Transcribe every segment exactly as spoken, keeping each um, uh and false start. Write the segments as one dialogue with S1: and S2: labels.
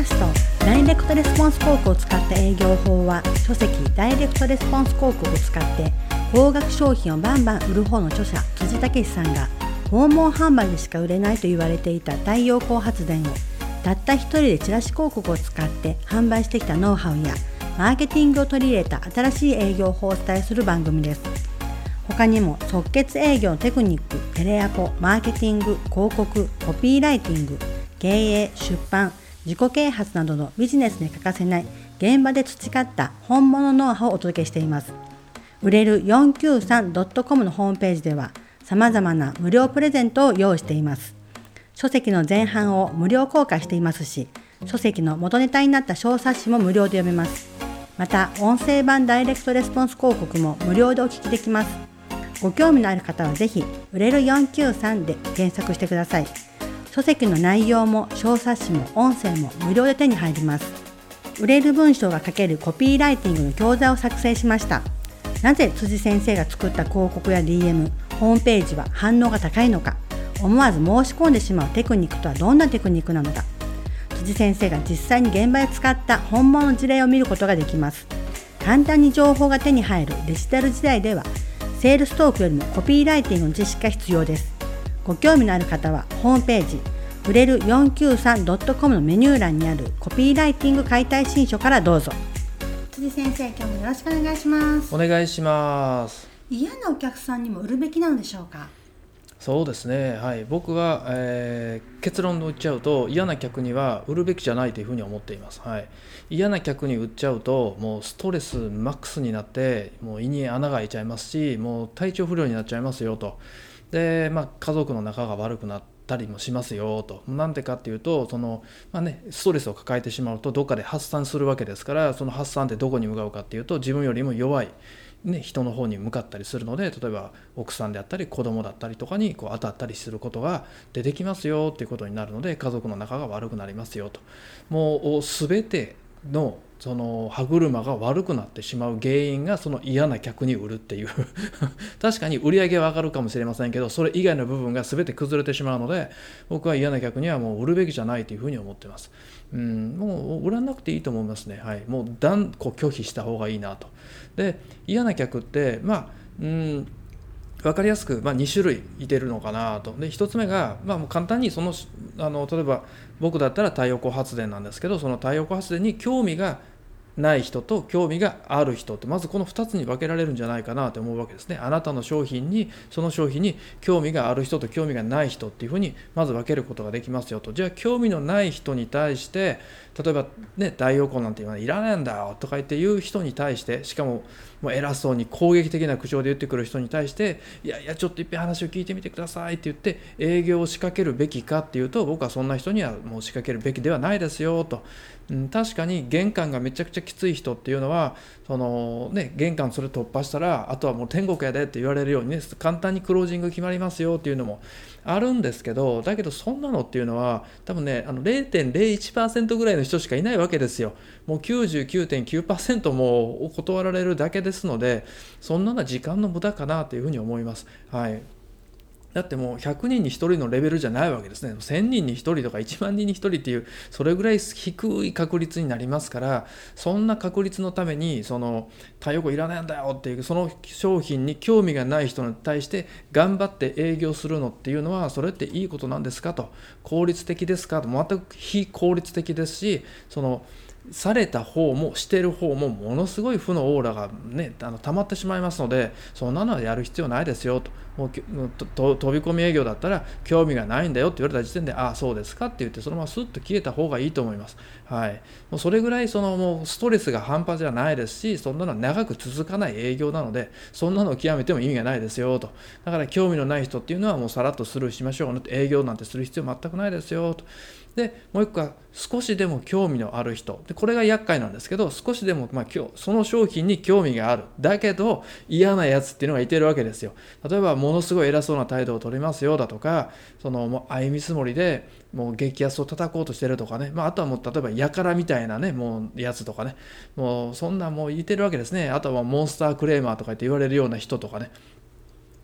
S1: ャストダイレクトレスポンス広告を使った営業法は、書籍ダイレクトレスポンス広告を使って高額商品をバンバン売る方の著者辻武さんが、訪問販売でしか売れないと言われていた太陽光発電をたった一人でチラシ広告を使って販売してきたノウハウやマーケティングを取り入れた新しい営業法をお伝えする番組です。他にも即決営業のテクニック、テレアポ、マーケティング、広告、コピーライティング、経営、出版、自己啓発などのビジネスに欠かせない現場で培った本物ノウハウをお届けしています。売れる よんきゅうさんドットコム のホームページでは様々な無料プレゼントを用意しています。書籍の前半を無料公開していますし、書籍の元ネタになった小冊子も無料で読めます。また音声版ダイレクトレスポンス広告も無料でお聞きできます。ご興味のある方はぜひ売れるよんきゅうさんで検索してください。書籍の内容も小冊子も音声も無料で手に入ります。売れる文章が書けるコピーライティングの教材を作成しました。なぜ辻先生が作った広告や ディーエム、ホームページは反応が高いのか、思わず申し込んでしまうテクニックとはどんなテクニックなのか、辻先生が実際に現場で使った本物の事例を見ることができます。簡単に情報が手に入るデジタル時代では、セールストークよりもコピーライティングの知識が必要です。ご興味のある方はホームページ売れる よんきゅうさんドットコム のメニュー欄にあるコピーライティング解体新書からどうぞ。辻先生、今日もよろしくお願いします。
S2: お願いします。
S1: 嫌なお客さんにも売るべきなのでしょうか？
S2: そうですね、はい、僕は、えー、結論を言っちゃうと、嫌な客には売るべきじゃないというふうに思っています。はい、嫌な客に売っちゃうともうストレスマックスになって、もう胃に穴が開いちゃいますし、もう体調不良になっちゃいますよと。で、まあ、家族の仲が悪くなったりもしますよと。なんでかっていうと、その、まあね、ストレスを抱えてしまうとどっかで発散するわけですから、その発散ってどこに向かうかっていうと、自分よりも弱いね、人の方に向かったりするので、例えば奥さんであったり子供だったりとかにこう当たったりすることが出てきますよっていうことになるので、家族の仲が悪くなりますよと。もう全てのその歯車が悪くなってしまう原因がその嫌な客に売るっていう確かに売り上げは上がるかもしれませんけど、それ以外の部分が全て崩れてしまうので、僕は嫌な客にはもう売るべきじゃないというふうに思っています。うん、もう売らなくていいと思いますね。はい、もう断固拒否した方がいいなと。で、嫌な客ってまあうん分かりやすく、まあ、に種類いてるのかなと。で、ひとつめが、まあ、もう簡単にそのあの例えば僕だったら太陽光発電なんですけど、その太陽光発電に興味がない人と興味がある人って、まずこのふたつに分けられるんじゃないかなと思うわけですね。あなたの商品に、その商品に興味がある人と興味がない人っていうふうにまず分けることができますよと。じゃあ興味のない人に対して、例えばね、太陽光なんて今いらないんだよとか言って言う人に対して、しかももう偉そうに攻撃的な口調で言ってくる人に対して、いやいやちょっといっぺん話を聞いてみてくださいって言って営業を仕掛けるべきかっていうと、僕はそんな人にはもう仕掛けるべきではないですよと。うん、確かに玄関がめちゃくちゃきつい人っていうのは、そのね、玄関それ突破したらあとはもう天国やでって言われるようにね、簡単にクロージング決まりますよっていうのもあるんですけど、だけどそんなのっていうのは多分ね、あの ゼロてんゼロいちパーセント ぐらいの人しかいないわけですよ。もう きゅうじゅうきゅうてんきゅうパーセント も断られるだけですので、そんなのは時間の無駄かなというふうに思います。はい。だってもうひゃくにんにひとりのレベルじゃないわけですね。せんにんにひとりとかいちまんにんにひとりっていう、それぐらい低い確率になりますから、そんな確率のためにその太陽光いらないんだよっていう、その商品に興味がない人に対して頑張って営業するのっていうのは、それっていいことなんですかと。効率的ですかと。全く非効率的ですし、そのされた方もしてる方もものすごい負のオーラがね、あの溜まってしまいますので、そんなのはやる必要ないですよと。もうとと飛び込み営業だったら興味がないんだよって言われた時点で、ああそうですかって言ってそのままスッと消えた方がいいと思います。はい、もうそれぐらいそのもうストレスが半端じゃないですし、そんなのは長く続かない営業なので、そんなのを極めても意味がないですよと。だから興味のない人っていうのはもうさらっとスルーしましょうね。営業なんてする必要全くないですよと。でもう一個は少しでも興味のある人で、これが厄介なんですけど、少しでも、まあ、今日その商品に興味があるだけど嫌なやつっていうのがいてるわけですよ。例えばものすごい偉そうな態度を取りますよだとか、そのもう相見積もりでもう激安を叩こうとしてるとかね、まあ、あとはもう例えばやからみたいなね、もうやつとかね、もうそんなもういてるわけですね。あとはモンスタークレーマーとか言って言われるような人とかね、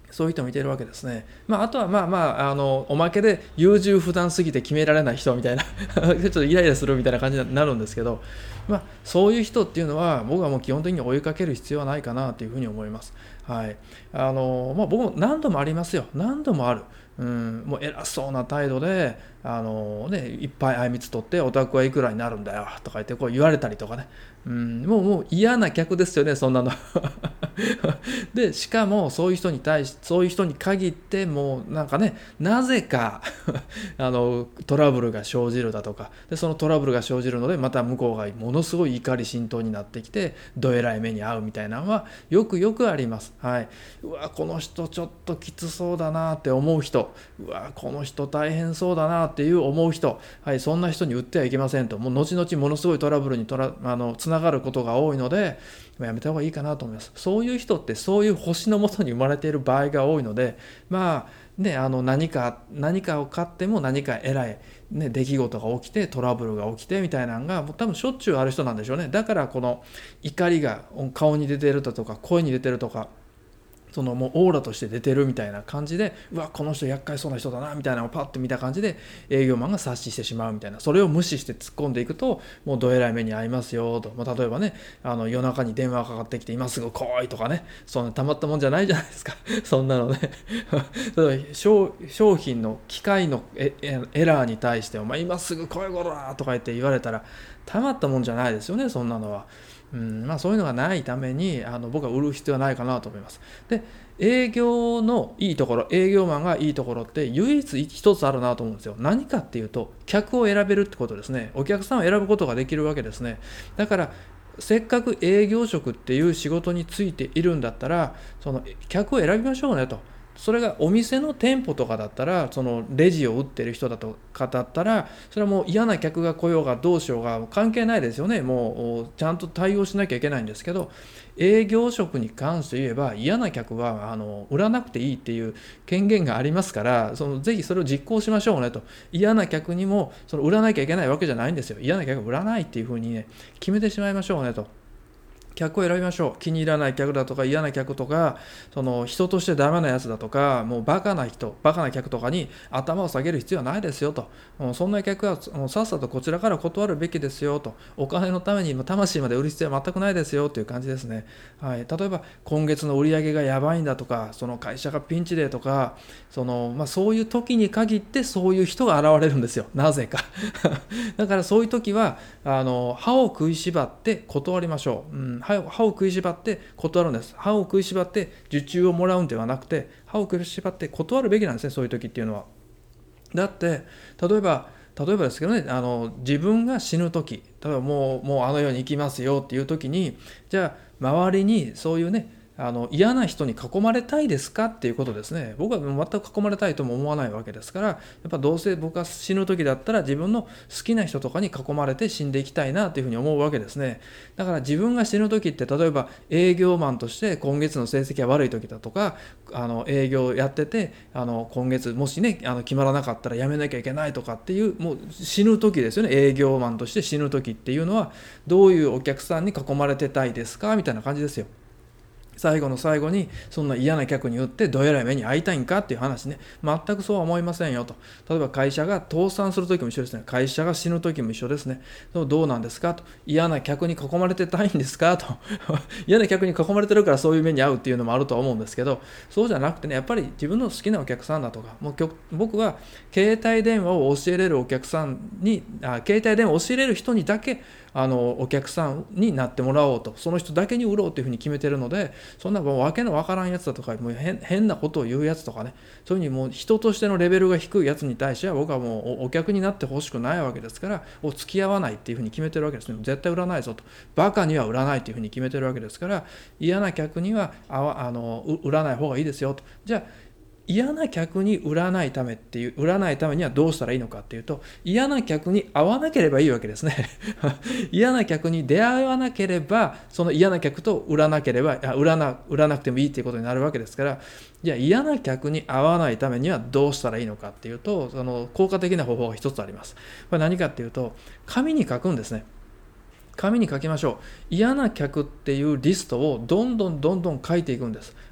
S2: そういう人もいてるわけですね。まあ、あとはまあまあ、あのおまけで優柔不断すぎて決められない人みたいなちょっとイライラするみたいな感じになるんですけど、まあ、そういう人っていうのは僕はもう基本的に追いかける必要はないかなというふうに思います。はい。あのまあ、僕も何度もありますよ。何度もある。うん、もう偉そうな態度で、あのね、いっぱいあいみつ取ってお宅はいくらになるんだよとか言ってこう言われたりとかね、うん、もうもう嫌な客ですよね、そんなのでしかもそういう人に対しそういう人に限ってもうなんかね、なぜかあのトラブルが生じるだとかで、そのトラブルが生じるのでまた向こうがものすごい怒り心頭になってきてどえらい目に遭うみたいなのはよくよくあります。はい。うわこの人ちょっときつそうだなって思う人、うわこの人大変そうだなっていう思う人、はい、そんな人に売ってはいけませんと、もう後々ものすごいトラブルにとらあのつながることが多いのでやめた方がいいかなと思います。そういう人ってそういう星のもとに生まれている場合が多いので、まあね、あの何か何かを買っても何か偉い、ね、出来事が起きてトラブルが起きてみたいなのがもう多分しょっちゅうある人なんでしょうね。だからこの怒りが顔に出てるだとか声に出てるとか、そのもうオーラとして出てるみたいな感じで、うわこの人厄介そうな人だなみたいなのをパッと見た感じで営業マンが察知してしまうみたいな、それを無視して突っ込んでいくともうどえらい目に遭いますよと、まあ、例えばね、あの夜中に電話がかかってきて今すぐ来いとかね、そんなたまったもんじゃないじゃないですかそんなのね例えば商品の機械のエラーに対してお前今すぐ来いこらとか言って言われたらたまったもんじゃないですよね、そんなのは。うんまあ、そういうのがないためにあの僕は売る必要はないかなと思います。で、営業のいいところ、営業マンがいいところって唯一一つあるなと思うんですよ。何かっていうと、客を選べるってことですね。お客さんを選ぶことができるわけですね。だからせっかく営業職っていう仕事についているんだったら、その客を選びましょうねと。それがお店の店舗とかだったら、そのレジを売ってる人だとかだったら、それはもう嫌な客が来ようがどうしようが関係ないですよね。もうちゃんと対応しなきゃいけないんですけど、営業職に関して言えば嫌な客はあの売らなくていいっていう権限がありますから、そのぜひそれを実行しましょうねと。嫌な客にもその売らなきゃいけないわけじゃないんですよ。嫌な客は売らないっていうふうにね、決めてしまいましょうねと。客を選びましょう。気に入らない客だとか嫌な客とか、その人としてダメなやつだとか、もうバカな人、バカな客とかに頭を下げる必要はないですよと。もうそんな客はもうさっさとこちらから断るべきですよと。お金のために魂まで売る必要は全くないですよという感じですね。はい。例えば今月の売り上げがやばいんだとか、その会社がピンチでとか、そのまあそういう時に限ってそういう人が現れるんですよ。なぜか。だからそういう時はあの歯を食いしばって断りましょう。うん歯を食いしばって断るんです。歯を食いしばって受注をもらうんではなくて、歯を食いしばって断るべきなんですね、そういう時っていうのは。だって例えば例えばですけどね、あの自分が死ぬ時、例えばもうもうあの世に行きますよっていう時に、じゃあ周りにそういうね、あの嫌な人に囲まれたいですかっていうことですね。僕は全く囲まれたいとも思わないわけですから、やっぱどうせ僕が死ぬ時だったら自分の好きな人とかに囲まれて死んでいきたいなというふうに思うわけですね。だから自分が死ぬ時って、例えば営業マンとして今月の成績が悪い時だとか、あの営業やっててあの今月もしねあの決まらなかったら辞めなきゃいけないとかっていう、もう死ぬ時ですよね。営業マンとして死ぬ時っていうのはどういうお客さんに囲まれてたいですかみたいな感じですよ。最後の最後にそんな嫌な客に売ってどえらい目に遭いたいんかっていう話ね。全くそうは思いませんよと。例えば会社が倒産する時も一緒ですね。会社が死ぬ時も一緒ですね。どうなんですかと。嫌な客に囲まれてたいんですかと。嫌な客に囲まれてるからそういう目に遭うっていうのもあるとは思うんですけど、そうじゃなくてね、やっぱり自分の好きなお客さんだとか、もう僕は携帯電話を教えれるお客さんにあ携帯電話を教えれる人にだけあのお客さんになってもらおうと、その人だけに売ろうというふうに決めてるので、そんなもう訳のわからんやつだとか、もう 変, 変なことを言うやつとかね、そういうふうにもう人としてのレベルが低いやつに対しては僕はもうお客になってほしくないわけですから、お付き合わないっていうふうに決めてるわけですね。絶対売らないぞと、バカには売らないというふうに決めてるわけですから、嫌な客にはああの売らない方がいいですよと。じゃあ嫌な客に売らないためっていう売らないためにはどうしたらいいのかっていうと、嫌な客に会わなければいいわけですね。嫌な客に出会わなければ、その嫌な客と売らなければあ売らな売らなくてもいいっていうことになるわけですから、じゃあ嫌な客に会わないためにはどうしたらいいのかっていうと、その効果的な方法が一つあります。これ何かっていうと、紙に書くんですね。紙に書きましょう。嫌な客っていうリストをどんどんどんどん書いていくんです。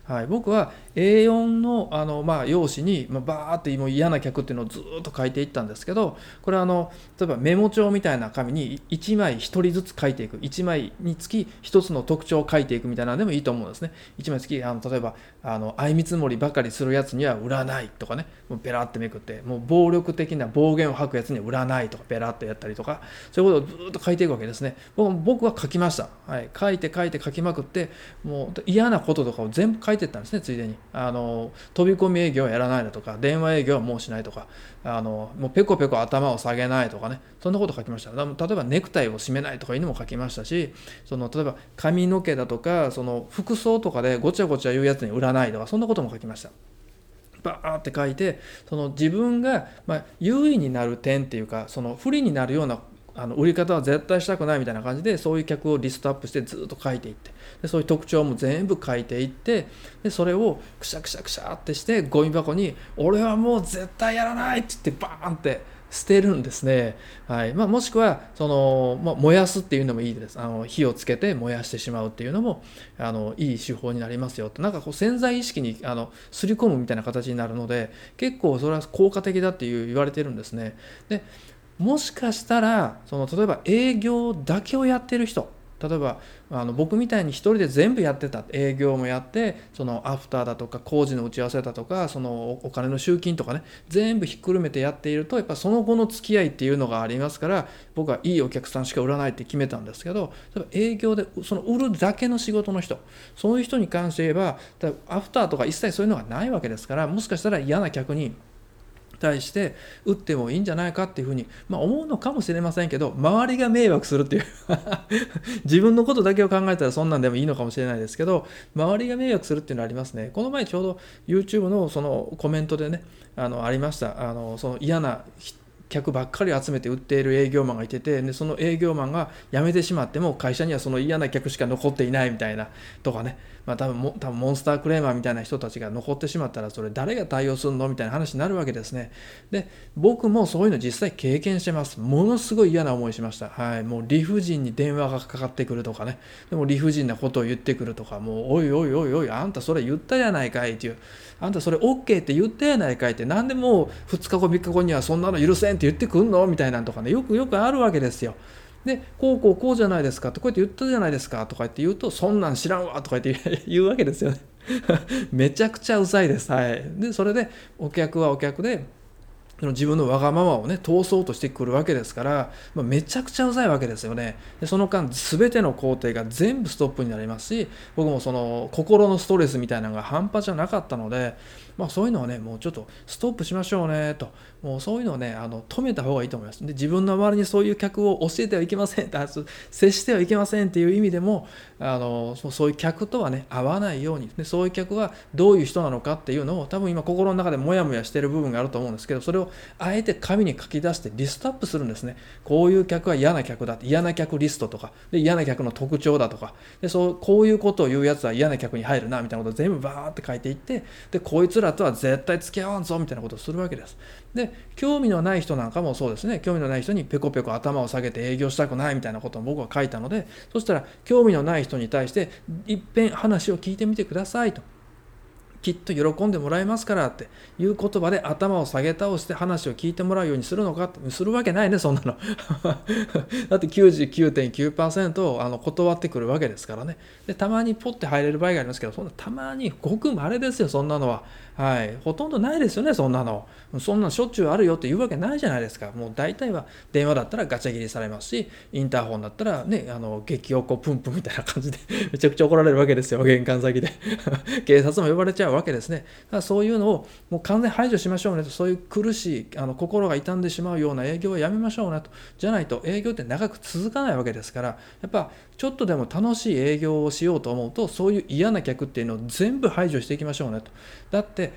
S2: はい、僕は エーよん の, あの、まあ、用紙に、まあ、バーってもう嫌な客っていうのをずっと書いていったんですけど、これはあの例えばメモ帳みたいな紙にいちまいひとりずつ書いていく、いちまいにつきひとつの特徴を書いていくみたいなのでもいいと思うんですね。いちまいにつきあの例えばあの相見積もりばかりするやつには売らないとかね、もうペラってめくって、もう暴力的な暴言を吐くやつには売らないとかペラってやったりとか、そういうことをずっと書いていくわけですね。僕僕は書きました、はい、書いて書いて書きまくって、もう嫌なこととかを全部書いていったんですね。ついでにあの飛び込み営業はやらないだとか、電話営業はもうしないとか、あのもうペコペコ頭を下げないとかね、そんなこと書きました。例えばネクタイを締めないとかいうのも書きましたし、その例えば髪の毛だとかその服装とかでごちゃごちゃ言うやつに売らないとか、そんなことも書きました。バーって書いて、その自分がまあ優位になる点っていうか、その不利になるようなあの売り方は絶対したくないみたいな感じで、そういう客をリストアップしてずっと書いていって、でそういう特徴も全部書いていって、でそれをくしゃくしゃくしゃってしてゴミ箱に俺はもう絶対やらないって言ってバーンって捨てるんですね。はいまあ、もしくはその、まあ、燃やすっていうのもいいです。あの火をつけて燃やしてしまうっていうのもあのいい手法になりますよって、なんかこう潜在意識にあのすり込むみたいな形になるので、結構それは効果的だっていう言われてるんですね。でもしかしたらその例えば営業だけをやってる人、例えばあの僕みたいに一人で全部やってた、営業もやって、そのアフターだとか工事の打ち合わせだとか、そのお金の集金とかね、全部ひっくるめてやっていると、やっぱその後の付き合いっていうのがありますから、僕はいいお客さんしか売らないって決めたんですけど、例えば営業でその売るだけの仕事の人、そういう人に関して言えばアフターとか一切そういうのがないわけですから、もしかしたら嫌な客に対して打ってもいいんじゃないかっていうふうに、まあ、思うのかもしれませんけど、周りが迷惑するっていう自分のことだけを考えたらそんなんでもいいのかもしれないですけど、周りが迷惑するっていうのはありますね。この前ちょうど YouTube のそのコメントでね、あのありました。あのその嫌な客ばっかり集めて売っている営業マンがいてて、でその営業マンが辞めてしまっても会社にはその嫌な客しか残っていないみたいなとかね、まあ、多分も多分モンスタークレーマーみたいな人たちが残ってしまったら、それ誰が対応するのみたいな話になるわけですね。で僕もそういうの実際経験してます。ものすごい嫌な思いしました。はい、もう理不尽に電話がかかってくるとかね、でも理不尽なことを言ってくるとか、もうおいおいおいおいあんたそれ言ったやないかいっていう、あんたそれ OK って言ったやないかいって、なんでもうふつかごみっかごにはそんなの許せんって言ってくんのみたいなのとかね、よくよくあるわけですよ。でこうこうこうじゃないですかってこうやって言ったじゃないですかとか言って言うと、そんなん知らんわとか言って言うわけですよねめちゃくちゃうざいです。はい、でそれでお客はお客で自分のわがままをね通そうとしてくるわけですから、まあ、めちゃくちゃうざいわけですよね。でその間全ての工程が全部ストップになりますし、僕もその心のストレスみたいなのが半端じゃなかったので、まあ、そういうのはねもうちょっとストップしましょうねと、もうそういうのをねあの止めた方がいいと思います。で自分の周りにそういう客を教えてはいけません、接してはいけませんっていう意味でも、あのそういう客とはね合わないように、でそういう客はどういう人なのかっていうのを多分今心の中でモヤモヤしている部分があると思うんですけど、それをあえて紙に書き出してリストアップするんですね。こういう客は嫌な客だって、嫌な客リストとかで、嫌な客の特徴だとかで、そうこういうことを言うやつは嫌な客に入るなみたいなことを全部バーって書いていって、でこいつらとは絶対付き合わんぞみたいなことをするわけです。で興味のない人なんかもそうですね。興味のない人にペコペコ頭を下げて営業したくないみたいなことを僕は書いたので、そしたら興味のない人に対していっぺん話を聞いてみてくださいと、きっと喜んでもらえますからっていう言葉で頭を下げ倒して話を聞いてもらうようにするのかって、するわけないねそんなのだって きゅうじゅうきゅうてんきゅうパーセント あの断ってくるわけですからね。でたまにポッて入れる場合がありますけど、そんなたまにごく稀ですよそんなのは。はい、ほとんどないですよねそんなの。そんなしょっちゅうあるよって言うわけないじゃないですか。もう大体は電話だったらガチャ切りされますし、インターホンだったらねあの激おこプンプンみたいな感じでめちゃくちゃ怒られるわけですよ、玄関先で警察も呼ばれちゃうわけですね。だからそういうのをもう完全排除しましょうねと、そういう苦しいあの心が傷んでしまうような営業はやめましょうねと。じゃないと営業って長く続かないわけですから、やっぱちょっとでも楽しい営業をしようと思うと、そういう嫌な客っていうのを全部排除していきましょうねと。だって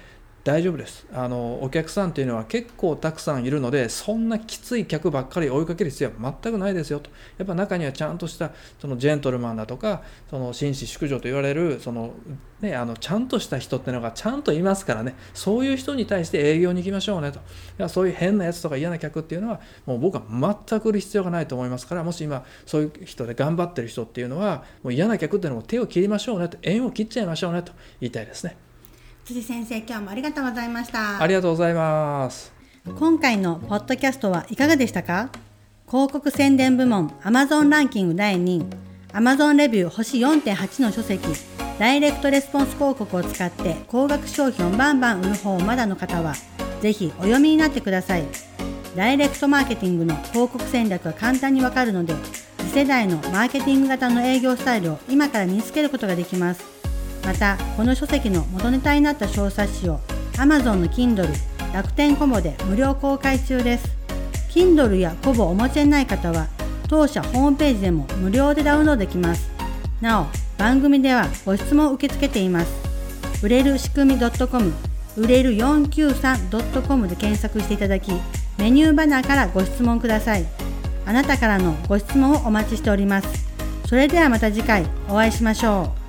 S2: 大丈夫です。あのお客さんっていうのは結構たくさんいるので、そんなきつい客ばっかり追いかける必要は全くないですよと。やっぱ中にはちゃんとしたそのジェントルマンだとか、その紳士淑女と言われるその、ね、あのちゃんとした人っていうのがちゃんといますからね、そういう人に対して営業に行きましょうねと。いやそういう変なやつとか嫌な客っていうのはもう僕は全く売る必要がないと思いますから、もし今そういう人で頑張ってる人っていうのはもう嫌な客っていうのも手を切りましょうねと、縁を切っちゃいましょうねと言いたいですね。
S1: 辻先生、今日もありがとうございました。
S2: ありがとうございます。
S1: 今回のポッドキャストはいかがでしたか？広告宣伝部門 Amazon ランキングだいにい、Amazon レビュー星 よんてんはち の書籍、ダイレクトレスポンス広告を使って高額商品をバンバン売る方まだの方は、ぜひお読みになってください。ダイレクトマーケティングの広告戦略が簡単にわかるので、次世代のマーケティング型の営業スタイルを今から身につけることができます。また、この書籍の元ネタになった小冊子を Amazon の Kindle、楽天コボで無料公開中です。Kindle やコボをお持ちでない方は、当社ホームページでも無料でダウンロードできます。なお、番組ではご質問を受け付けています。売れる仕組み .com、売れる よんきゅうさん .com で検索していただき、メニューバナーからご質問ください。あなたからのご質問をお待ちしております。それではまた次回お会いしましょう。